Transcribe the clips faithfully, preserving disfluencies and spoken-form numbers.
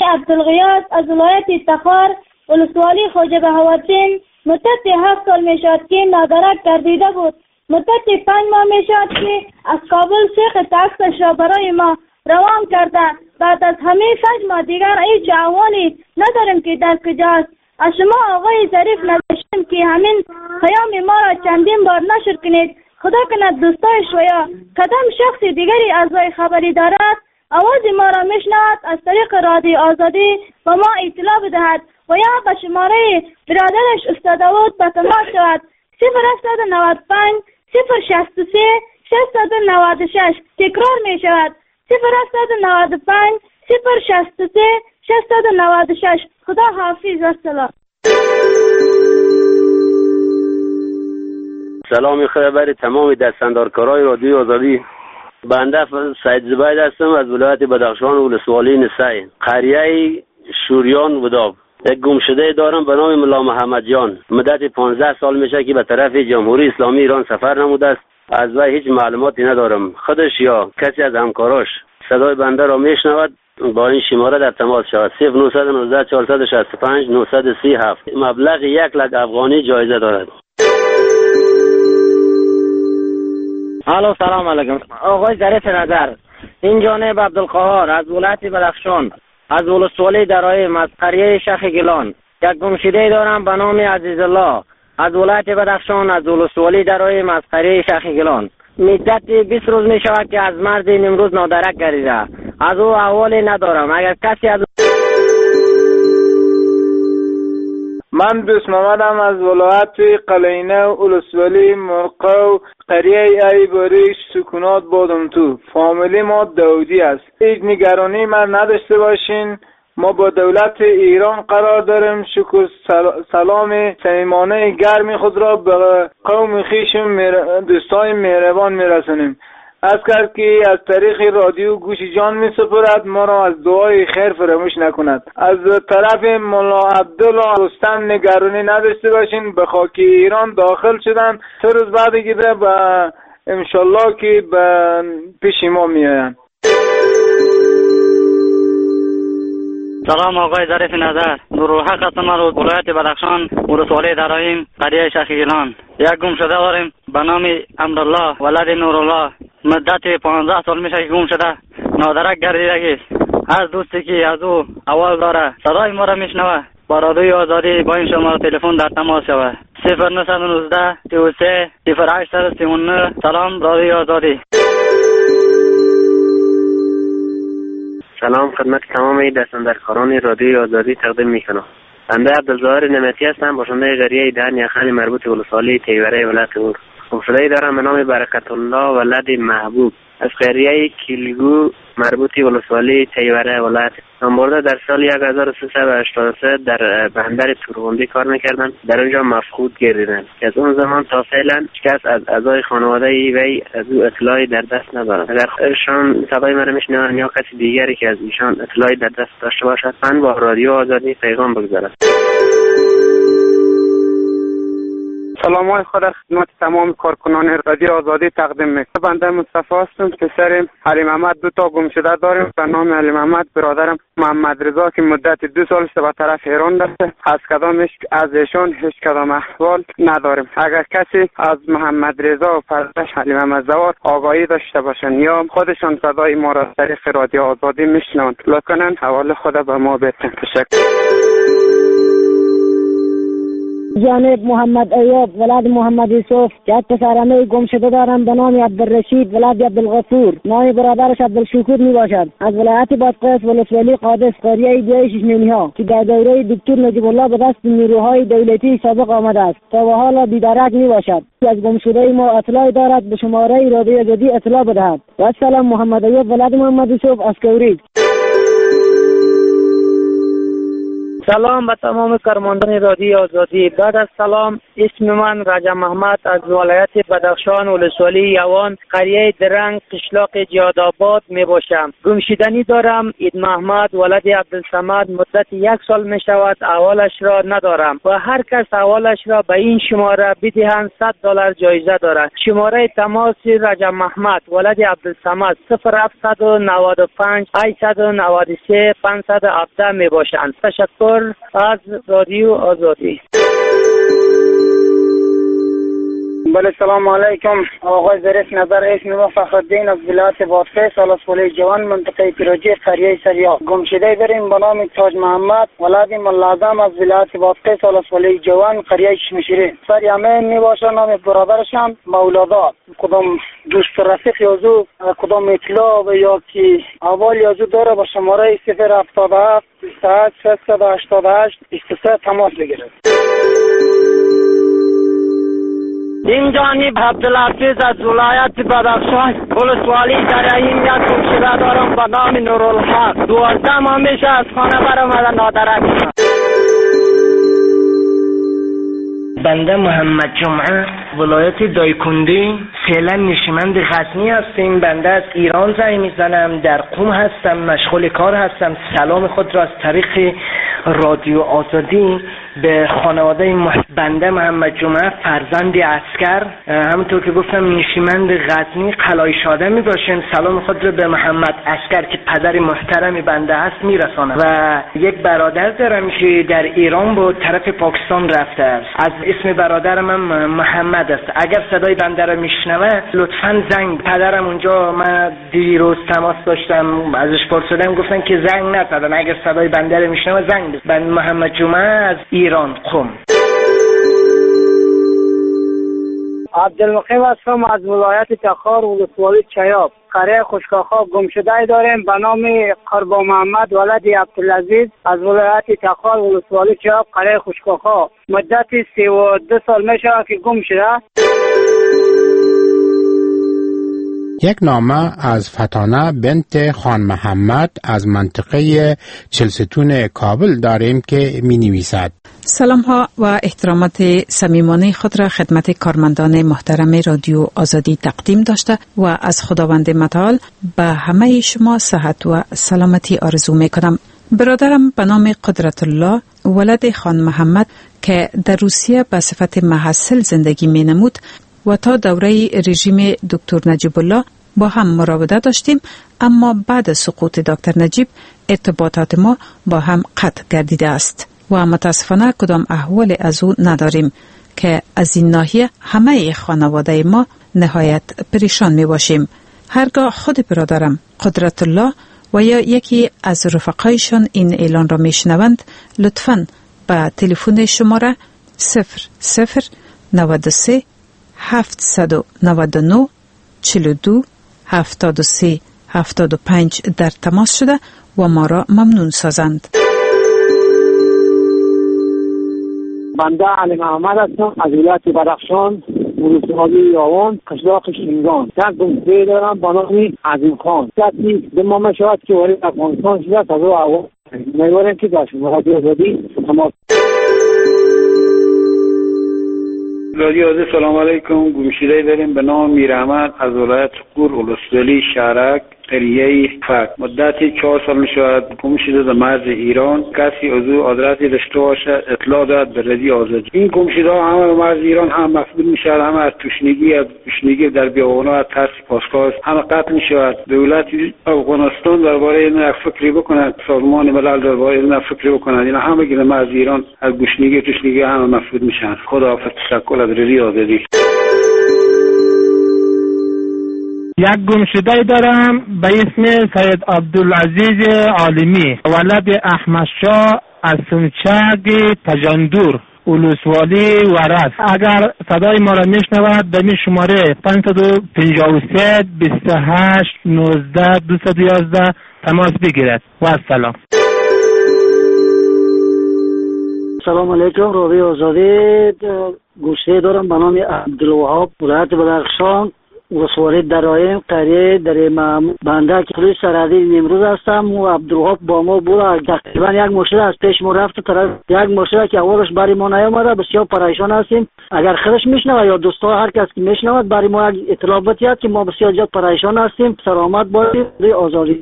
عبدالغیاث از ولایت تخار ولسوالی خواجه بهاوالدین مدت هفت سال می شد که نادرک گردیده بود. مدت پنج ماه می شد که از کابل شیخ تاکسش را برای ما روان کرده. بعد از همه پنج ماه دیگر هیچ احوالی نداریم که در کجاست. از شما آقای ظریف نوشتیم که همین پیام ما را چندین بار نشر کنید. خدا کند دوستای شویا کدام شخص دیگری از وی خبری دارد آواز ما را میشنود از طریق رادیو آزادی و ما اطلاع بدهد و یا به شماره برادرش استاد داوود به تماس شود. صفر هشتصد و نود و پنج صفر شصت و سه ششصد و نود و شش. تکرار می شود صفر هشتصد و نود و پنج صفر شصت و سه ششصد و نود و شش. خدا حافظ و سلام. سلام خبر تمام دستاندارکارای رادیو آزادی. بنده سید زبید هستم از ولایت بدخشان ولسوالی نسای قریه شوریان وداب. یک گمشده دارم به نام ملا محمد جان. مدت پانزده سال میشه که به طرف جمهوری اسلامی ایران سفر نموده است. از وی هیچ معلوماتی ندارم. خودش یا کسی از همکاراش صدای بنده را میشنود با این شماره در تماس شود. صفر نه یک نه چهار شش پنج نه سه هفت. مبلغ یک لک افغانی جایزه دارد. الو سلام علیکم آقای ظریف نظر. این جانب عبدالقهار از ولایت بدخشان از ولسوالی درائم از قریه شیخ گیلان. یک گمشده دارم به نام عزیز الله از ولایت بدخشان از ولسوالی درائم از قریه شیخ گیلان. مدت بیست روز می شود که از مرد نمروز نادرک گردیده. از او احوالی ندارم. اگر کسی از من دوست محمدم از ولایت قلینه ولسوالی موقع قریه ایباریش سکونات بادم تو. فامیلی ما داودی است. هیچ نگرانی من نداشته باشین. ما با دولت ایران قرار داریم. شکر سلام صمیمانه گرمی خود را به قوم خویشم دوستای مهربان میرسونیم. از کرد که از طریق رادیو گوش جان می سپرد ما را از دعای خیر فراموش نکند. از طرف مولا عبدالله رستم نگرانی نداشته باشین. به خاک ایران داخل شدن. سه روز بعد گیده به انشالله که به پیش ما می آین. سلام آقای ظریف نظر. نورالحق هستم از ولایت بدخشان ولسوالی درائم قریه شیخ گیلان. یک گمشده داریم به نام امرالله ولد نورالله. مدت پانزده سال میشه که گم شده. نادرک گردیده است. از دوستی که از او اول داره صدای ما را میشنوه با رادیو آزادی با این شماره تلفن در تماس شود. صفر نه یک نه سی و سه صفر هشت سی و نه. سلام رادیو آزادی. سلام خدمت تمام دستاندرکاران رادیو آزادی تقدیم میکنم. بنده عبدالظاهر نعمتی هستم باشنده قریه دهن یخن مربوط ولسوالی تیوره ولایت غور. گمشده دارم به نام برکت الله ولد محبوب از قریه کیلگو مربوطی ولسوالی تیوره ولایت. من برده در سال هزار و سیصد و هشتاد و سه در بندر تورغوندی کار میکردم. در اونجا مفقود گردیدم. از اون زمان تا فعلا کس از اعضای خانواده وی از او اطلاعی در دست ندارم. اگر ایشان صدای مرا میشنوند یا کسی دیگری که از ایشان اطلاعی در دست داشته باشد من با رادیو آزادی پیغام بگذارم. سلام های خود خدمت تمام کارکنان رادیو آزادی تقدیم میکنم. بنده مصطفی هستم. پسرم علی محمد دو تا گمشده داریم به نام علی محمد. برادرم محمد رضا که مدت دو سال است به طرف ایران رفته. از کدامش از ایشان هیچ کدام احوال نداریم. اگر کسی از محمد رضا و فرزندش علی محمد زوار آگاهی داشته باشن یا خودشان صدای ما را از طریق رادیو آزادی میشنوند لطفاً حواله خود به ما بدن. تشکر. جانب محمد ایوب ولد محمد یوسف که یک پسرمه گم شده دارم به نام عبدالرشید ولد عبدالغفور. نام برادرش عبدالشکور می باشد. از ولایت بادغیس ولسوالی قادس قریه بیایش شیشمینی ها که در دوره دکتر نجیب الله به دست نیروهای دولتی سابق آمده است تا به حال بیدرک می باشد. از گم شده ما اطلاع دارد به شماره رادیو آزادی اطلاع بدهد. و السلام محمد ایوب ولد محمد یوسف از کوری. سلام به تمام کارمندان رادیو آزادی. بعد از سلام، اسم من رجب محمد از ولایت بدخشان ولسوالی یوان قریه درنگ قشلاق جهادآباد می باشم. گمشدنی دارم. اید محمد ولد عبدالصمد مدت یک سال می شود احوالش را ندارم و هر کس احوالش را به این شماره بدهند صد دلار جایزه دارد. شماره تماس رجب محمد ولد عبدالصمد صفر هفت نه پنج هشت نه سه پانصد و هفده می باشند. تشکر از رادیو آزادی. بله سلام علیکم. آقای ظریف نظر اسم ما فخرالدین از ولایت بادغیس ولسوالی جوان منطقه پیروجی قریه سریاب. گمشده داریم به نام تاج محمد ولد ملازم از ولایت بادغیس ولسوالی جوان قریه شمشیری. سر یمین می باشه. نام برادرشم مولادا. کدام دوست رفیق یازو کدام اطلاع و یا کی اول یازو داره با شماره صفر هفتاد و هفت بیست و هشت سیصد و هشتاد و هشت بیست و سه تماس بگیرد. این جانب عبدالحفیظ از ولایت بدخشان ولسوالی درعیم یک گمشده دارم به نام نورالحق. دوازده ماه میشه از خانه برآمده نادرک شد. بنده محمد جمعه ولایت دایکندی فعلا نشمند غزنی هستیم. بنده از ایران زنگ میزنم، در قم هستم، مشغول کار هستم. سلام خود را از طریق رادیو آزادی به خانواده بنده محمد جمعه فرزند عسکر، همونطور که گفتم نشمند غزنی قلعه شاده می باشیم، سلام خود را به محمد عسکر که پدر محترم بنده هست میرسانم. و یک برادر دارم که در ایران با طرف پاکستان رفته است. از اسم برادر من محمد است. اگر صدای بنده را میشنوه لطفاً زنگ. پدرم اونجا من دیروز تماس داشتم ازش پرسیدم گفتن که زنگ نزدن. اگر صدای بنده را میشنوه زنگ بزن. بنده محمد جمعه از ایران قم. عبدالمقیم هستم از ولایت تخار ولسوالی چیاب قریه خوشکاخا. گمشده داریم به نام قربان محمد ولد عبدالعزیز از ولایت تخار ولسوالی چیاب قریه خوشکاخا. مدت سی و دو سال میشه که گم شده. یک نامه از فتانه بنت خان محمد از منطقه چلستون کابل داریم که می نویسد: سلام ها و احترامات صمیمانه خود را خدمت کارمندان محترم رادیو آزادی تقدیم داشته و از خداوند متعال به همه شما صحت و سلامتی آرزو می کنم. برادرم به نام قدرت الله ولد خان محمد که در روسیه به صفت محصل زندگی می نمود و تا دوره رژیم دکتر نجیب الله با هم مراوده داشتیم، اما بعد سقوط دکتر نجیب ارتباطات ما با هم قطع گردیده است و متاسفانه کدام احوال از او نداریم که از این ناحیه همه خانواده ما نهایت پریشان می باشیم. هرگاه خود برادرم قدرت الله و یا یکی از رفقایشان این اعلان را می شنوند لطفاً به تلفن شماره صفر صفر نود و سه هفتصد و نود و نه چهل و دو هفتاد و سه هفتاد و پنج در تماس شده و ما را ممنون سازند. بنده علی محمد هستم از ولایت بدخشان ولسوالی یوان قشلاق شینگان. یک گمشده دارم به نام عظیم خان. کسی به ما شود که وارد افغانستان شده از او اول می‌باریم که داشت رادیو آزادی تماس. رادیو آزادی سلام علیکم. گمشده داریم به نام میر احمد از ولایت قور ولسوالی شهرک قریه فک. مدت چهار سال میشود گم شده در مرز ایران. کسی از او آدرسی داشته باشه اطلاع داد به رادیو آزادی. این گم شده همه در مرز ایران هم مفقود میشود، همه از تشنگی از تشنگی در بیابان‌ها ترس پاسخواست همه قطع میشود. دولت افغانستان درباره این فکری بکند، سازمان ملل درباره این فکری بکند. اینا همه در مرز ایران از گشنگی تشنگی همه مفقود میشن. خداحافظ. تشکر از رادیو آزادی. یک گمشده دارم به اسم سید عبدالعزیز عالمی ولد احمد شاه از سنچگ تجندور ولسوالی ورس. اگر صدای ما را میشنود به می شماره پانصد و پنجاه و سه بیست و هشت نوزده دویست و یازده تماس بگیرد و السلام. سلام علیکم. رادیو آزادی. گوشه دارم به نام عبدالوهاب ولایت بدخشان ولسوالی درایم قریه در بنده که پلیس سرحدی نیمروز هستم و عبدالوهاب با ما بود. تقریبا یک مشکل از پیش ما رفت طرف یک مشکل که اولش برای ما نیامده، بسیار پریشان هستیم. اگر خودش میشنوه یا دوستا هر کس که میشنود برای ما یک اطلاع بدهد که ما بسیار زیاد پریشان هستیم. سلامت باشید. آزادی.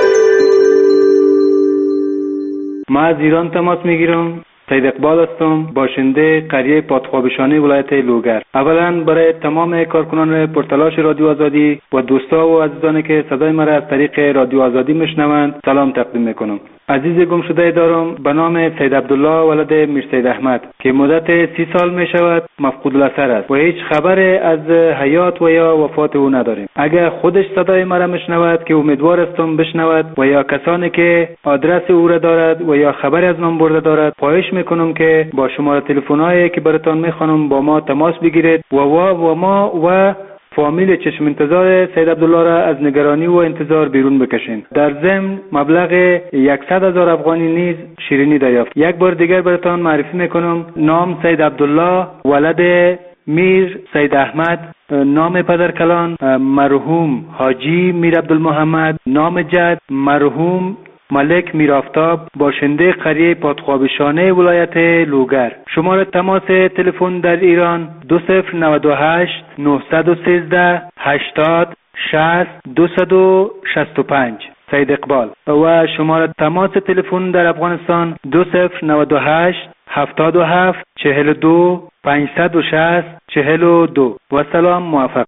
ما از ایران تماس میگیرم. سید اقبال هستم، باشنده قریه پادخوابشانه ولایت لوگر. اولا برای تمام کارکنان پرتلاش رادیو آزادی و دوستا و عزیزانی که صدای مرا از طریق رادیو آزادی میشنوند سلام تقدیم میکنم. عزیز گم شده دارم به نام سید عبدالله ولد میر سید احمد که مدت سی سال می شود مفقود الاثر است و هیچ خبر از حیات و یا وفات او نداریم. اگر خودش صدای مرا میشنود که امیدوار هستم بشنود و یا کسانی که آدرس او را دارد و یا خبر از من برده دارد، خواهش میکنم که با شماره تلفن‌هایی که براتون میخوانم با ما تماس بگیرید و و و ما و فامیل چشم انتظار سید عبدالله را از نگرانی و انتظار بیرون بکشین. در ضمن مبلغ صد هزار افغانی نیز شیرینی دریافت. یک بار دیگر براتون معرفی میکنم. نام سید عبدالله ولد میر سید احمد، نام پدرکلان مرحوم حاجی میر عبدالمحمد، نام جد مرحوم ملک میرافتاب، باشنده قریه پادخوابشانه ولایت لوگر. شماره تماس تلفن در ایران دو صفر نود و هشت نهصد و سیزده هشتاد شصت دویست و شصت و پنج. سید اقبال. و شماره تماس تلفن در افغانستان دو صفر نود و هشت هفتاد و هفت چهل و دو پانصد و شصت چهل و دو. و سلام، موفق.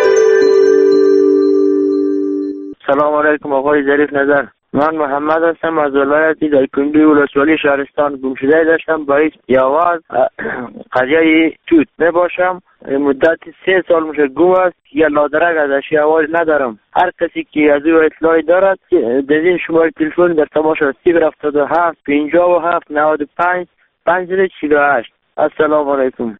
سلام علیکم آقای ظریف نظر. من محمد هستم از ولایت دایکنډي ولسوالی شهرستان. گمشده داشتم با هیچ یواز قضیه توت نباشم. مدت سه سال میشه گم است. یا لادرک ازش آواز ندارم. هر کسی که از او اطلاعی دارد در این شماره تلفن در تماس صفر هفتاد و هفت پنجاه و هفت نود و پنج پنجصد و چهل و هشت. السلام علیکم.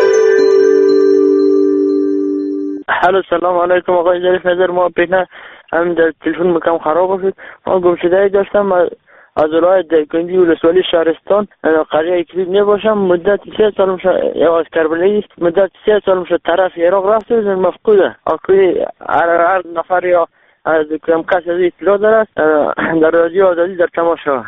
الو سلام علیکم آقای ظریف نظر. ما پینا هم در تلفن مکم خراب شد. ما گمشده داشتم از ولایت دایکنډي ولسوالی شهرستان قریه کلید نباشم. مدت سه سال میشه یواز کربلایی مدت سه سال میشه طرف عراق رفته مفقوده. آقای هر نفر یا از کم کس از اطلاع دارد در رادیو آزادی در تماس شود.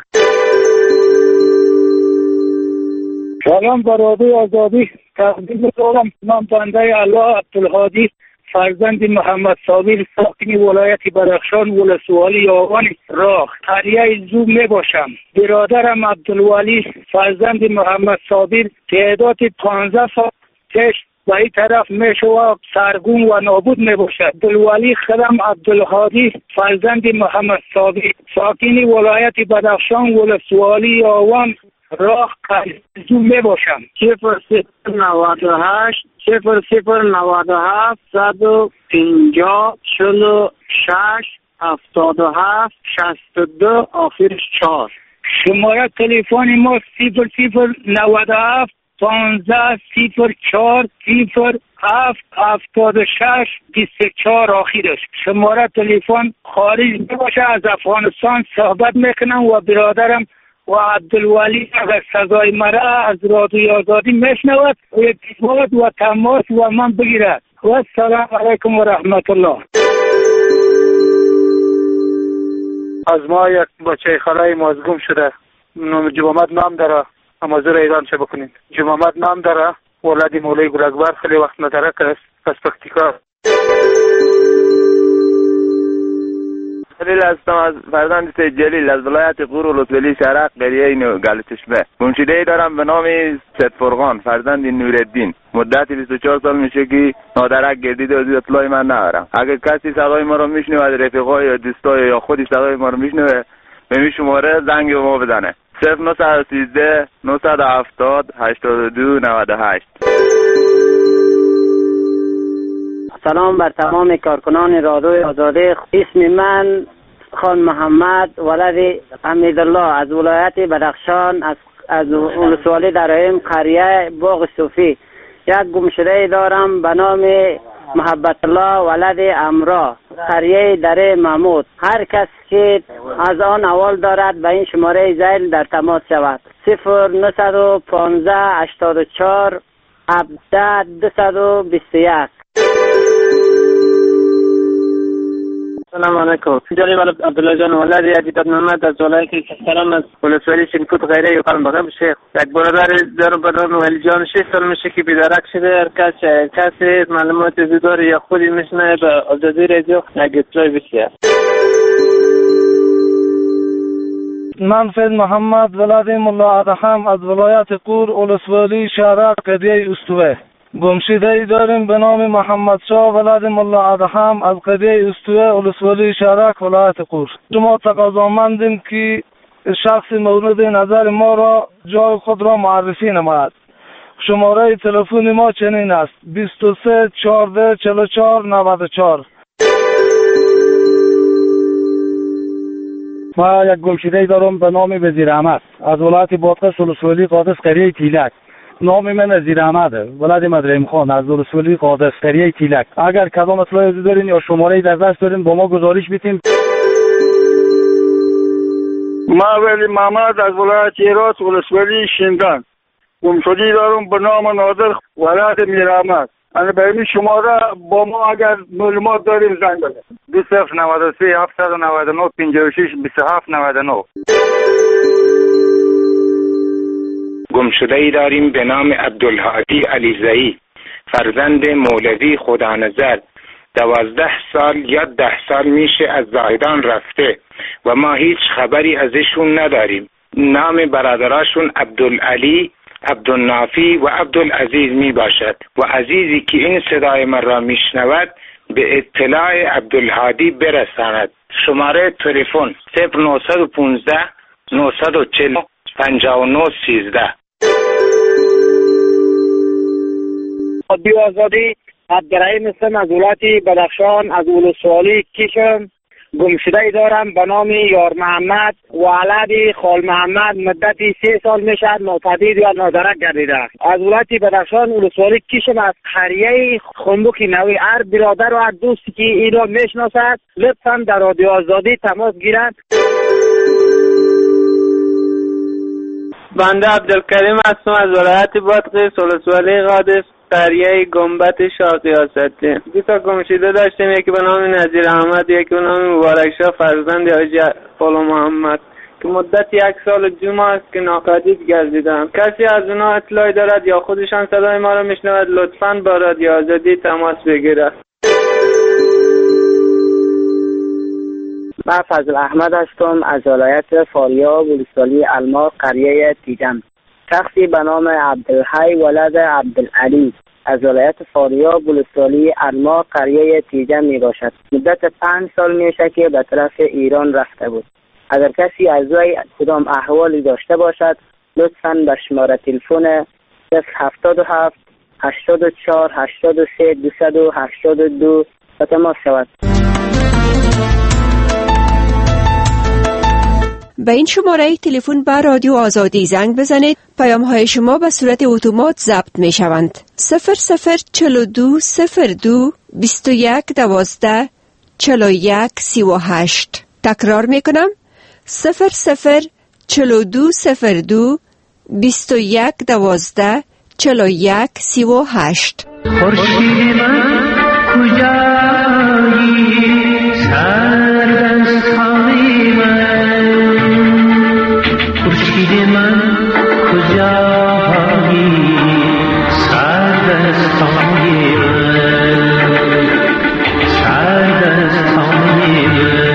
سلام بر رادیو آزادی تقدیم می‌کنم. من بنده الله عبدالهادی فرزند محمد صابر ساکن ولایت بدخشان ولسوالی یاوان راخ قریه زو می باشم. برادرم عبدالولی فرزند محمد صابر تعداد پانزده سال پیش به این طرف می شود سرگون و نابود می باشد. عبدالولی خودم عبدالهادی فرزند محمد صابر ساکن ولایت بدخشان ولسوالی یاوان راه قریزو می باشم. صفر صفر نود و هشت صفر صفر نود و هفت صد و پنجاه چهل و شش هفتاد و هفت شصت و دو آخرش چهار. شماره تلفن ما صفر صفر نود و هفت پانزده صفر چهار صفر هفت هفتاد و شش بیست و چهار آخرش. شماره تلفن خارج می باشه از افغانستان صحبت میکنم و برادرم و عبدالولی اگر سزای مرا از رادیو آزادی میشنود و اتصال و تماس و من بگیرد. و السلام علیکم و رحمت الله. از ما یک بچه خالای مازگوم شده. جمامت نام داره. اما زور ایران چه بکنید. جمامت نام داره. ولادی مولای گل اکبر خیلی وقت مترک است. پس پکتیکا. جلیل هستم از فرزند سید جلیل از ولایت غور ولسوالی شرق قریه گلچشمه. گمشده دارم به نام سید فرقان فرزند نورالدین. مدت بیست و چهار سال میشه که نادرک گردیده و اطلاعی من ندارم. اگه کسی صدای ما رو میشنوه از رفیقای یا دوستای یا خودی صدای ما رو میشنوه به می شماره زنگ به ما بزنه. صفر نهصد و سیزده نهصد و هفتاد هشتاد و دو نود و هشت. سلام بر تمام کارکنان رادیو آزادی. اسم من خان محمد ولد حمیدالله از ولایت بدخشان از از ولسوالی درایم قریه باغ صوفی. یک گمشده دارم به نام محبت الله ولد امرا قریه دره محمود. هر کس که از آن اول دارد به این شماره زیل در تماس شود. صفر نهصد و پانزده هشتاد و چهار هفده دویست و بیست و یک. سلام علیکم. جناب عبدالله جان ولد عزیزت محمد از ولایت سلام از ولسوالی شنکوت غیره قلم بغم شیخ. یک برادر دارم به نام ولی جان شش سال میشه که بیدارک شده. هر کس کسی معلومات داره یا خودی میشنه به آزادی رادیو یک اطلاع بسیار. من فید محمد ولد ملا ادهم از ولایت قور ولسوالی شهرک قریه استوه. گمشده ای داریم به نام محمد شاه ولد ملا ادهم از قریه استوه ولسوالی شهرک ولایت قور. شما تقاضامندیم که شخص مورد نظر ما را جای خود را معرفی نماید. شماره تلفن ما چنین است: بیست و سه چهارده چهل و چهار نود و چهار. ما یک گمشده دارم به نام وزیر احمد از ولایت بادغیس ولسوالی قادس قریه تیلک. نام من وزیر احمده ولد مدریم خان از ولسوالی قادس قریه تیلک. اگر کدام اطلاعی دارین یا شماره در دست دارین با ما گزارش بیتیم. ما ولی محمد از ولایت هرات ولسوالی شینگان. گمشده دارم به نام نادر ولد میر احمد. انا به این شماره با ما اگر معلومات داریم زنگ بزنید. دو صفر نود و سه هفتصد و نود و نه پنجاه و شش بیست و هفت نود و نه. گمشده ای داریم به نام عبدالهادی علیزئی فرزند مولوی خدانظر. دوازده سال یا ده سال میشه از زاهدان رفته و ما هیچ خبری ازشون نداریم. نام برادراشون عبدالعلی، عبدالنافی و عبدالعزیز می باشد و عزیزی که این صدای من را می شنود به اطلاع عبدالهادی برساند. شماره تلفن صفر نه یک پنج نه چهار پنجاه و نه سیزده. رادیو آزادی عبدالرحیم هستم از ولایت بدخشان از ولسوالی کیشم. گمشده ای دارم به نام یار محمد ولد خال محمد. مدتی سه سال میشد ناپدید یا نادرک گردیده. از ولایت بدخشان ولسوالی کیشم از قریه خنبوک نوی. هر برادر و هر دوستی که این را میشناسد لطفا در رادیو آزادی تماس گیرند. بنده عبدالکریم هستم از ولایت بادغیس ولسوالی قادس قریه گنبت شاه قیاستی. دو تا گمشده داشتیم، یکی به نام نظیر احمد، یکی به نام مبارک شاه فرزند حاجی خاله محمد که مدت یک سال دو ماه است که ناپدید گردیدند. کسی از اونا اطلاعی دارد یا خودشان صدای ما را میشنود لطفاً با رادیو آزادی تماس بگیرد. من فضل احمد هستم از ولایت فاریاب ولسوالی المار قریه تیجم. شخصی به نام عبدالحی ولد عبدالعلی از ولایت فاریاب ولسوالی المار قریه تیجم می باشد. مدت پنج سال میشه که به طرف ایران رفته بود. اگر کسی از وی کدام احوالی داشته باشد لطفاً به شماره تلفن صفر هفتاد و هفت هشتاد و چهار هشتاد و سه دویست و هشتاد و دو به تماس شود. به این شماره تلفن به رادیو آزادی زنگ بزنید. پیام های شما به صورت اتومات ضبط می شوند. صفر صفر چهل و دو صفر دو بیست و یک دوازده چهل و یک سی و هشت. تکرار می کنم. صفر صفر چهل و دو صفر دو بیست و یک دوازده چهل و یک سی و هشت. خورشید من کجایی سردستانی من، خورشید من کجایی سردستانی من، سردستانی من.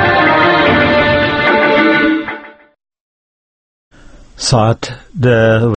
ساعت ده